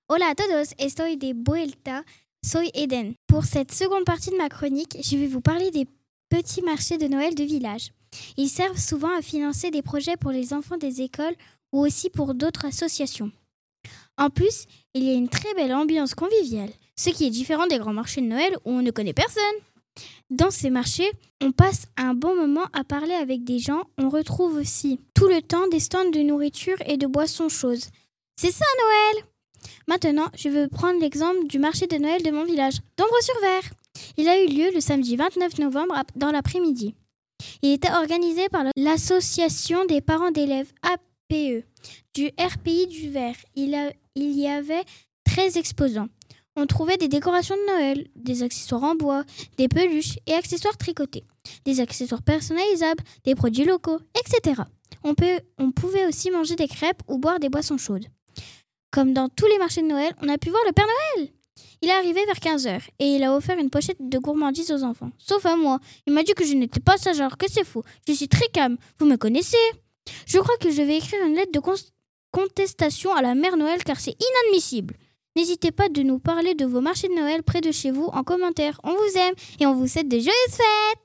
Hola a todos, estoy de vuelta, soy Eden. Pour cette seconde partie de ma chronique, je vais vous parler des petits marchés de Noël de village. Ils servent souvent à financer des projets pour les enfants des écoles ou aussi pour d'autres associations. En plus, il y a une très belle ambiance conviviale, ce qui est différent des grands marchés de Noël où on ne connaît personne. Dans ces marchés, on passe un bon moment à parler avec des gens. On retrouve aussi tout le temps des stands de nourriture et de boissons chaudes. C'est ça Noël! Maintenant, je vais prendre l'exemple du marché de Noël de mon village, d'Ombre-sur-Ver. Il a eu lieu le samedi 29 novembre dans l'après-midi. Il était organisé par l'association des parents d'élèves APE du RPI du Ver. Il y avait 13 exposants. On trouvait des décorations de Noël, des accessoires en bois, des peluches et accessoires tricotés, des accessoires personnalisables, des produits locaux, etc. On pouvait aussi manger des crêpes ou boire des boissons chaudes. Comme dans tous les marchés de Noël, on a pu voir le Père Noël. Il est arrivé vers 15h et il a offert une pochette de gourmandises aux enfants. Sauf à moi. Il m'a dit que je n'étais pas sage alors que c'est faux. Je suis très calme. Vous me connaissez. Je crois que je vais écrire une lettre de contestation à la Mère Noël car c'est inadmissible. N'hésitez pas de nous parler de vos marchés de Noël près de chez vous en commentaire. On vous aime et on vous souhaite de joyeuses fêtes.